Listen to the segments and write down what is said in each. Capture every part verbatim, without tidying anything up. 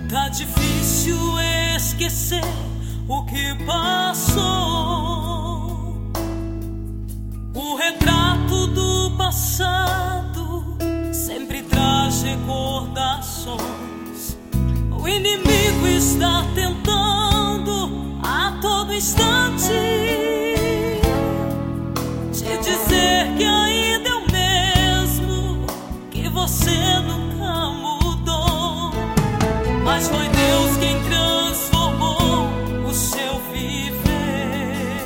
Tá difícil esquecer o que passou. O retrato do passado sempre traz recordações. O inimigo está tentando a todo instante te dizer que ainda é o mesmo, que você nunca mudou. Mas foi Deus quem transformou o seu viver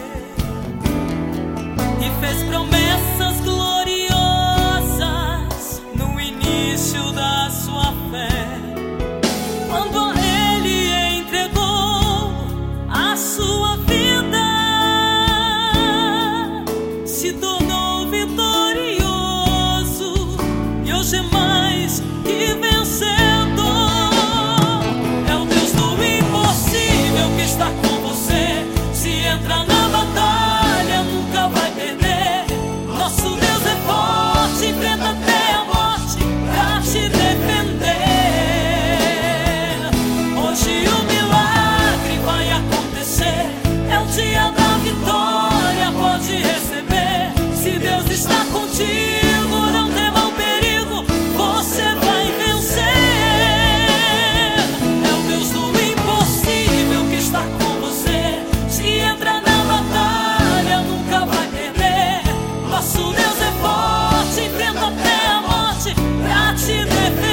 e fez promessas gloriosas no início da sua fé. Quando a Ele entregou a sua vida, se tornou vitorioso e hoje é mais que vencedor. É o Deus do impossível que está com você. Se entra na batalha, nunca vai perder. Nosso Deus é forte, enfrenta até a morte pra te defender. Hoje o milagre vai acontecer. É o dia da vitória, pode receber. Se Deus está contigo, não tema o perigo, você vai vencer. É o Deus do impossível que está com você. Se entra na batalha, nunca vai perder. Nosso Deus é forte, enfrenta até a morte pra te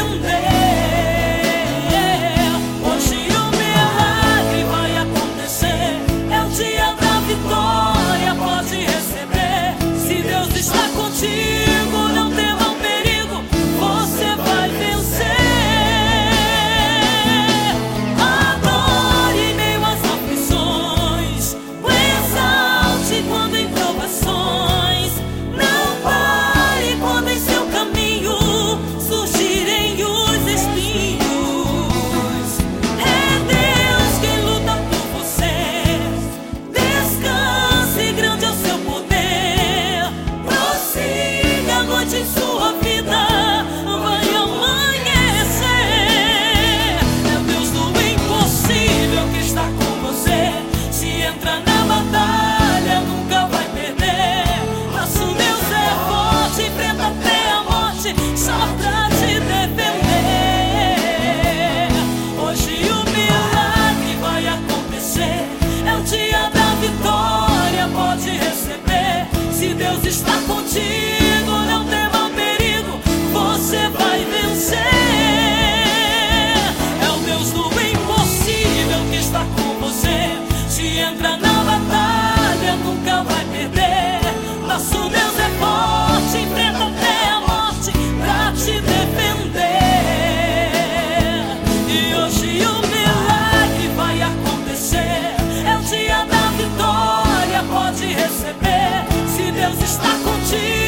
defender. Hoje o milagre vai acontecer. É o dia da vitória, pode receber. Se Deus está contigo, não tema o perigo, você vai vencer. Adore em meio às aflições, o exalte quando em provações. Não pare quando em seu caminho surgirem os espinhos. É Deus quem luta por você. Descanse, grande é o seu poder. Prossiga a noite em sua vida, vai amanhecer. É o Deus do impossível que está com você. Se entra na batalha, nunca vai perder. Nosso Deus é forte, enfrenta até a morte só pra te defender. Hoje o milagre vai acontecer. É o dia da vitória, pode receber. Se Deus está contigo, não tema o perigo, você vai vencer. É o Deus do impossível que está com você. Se entra na batalha, nunca vai perder. Nosso Deus é forte, enfrenta até a morte pra te defender. E hoje o milagre vai acontecer. É o dia da vitória, pode receber. Se Deus está contigo,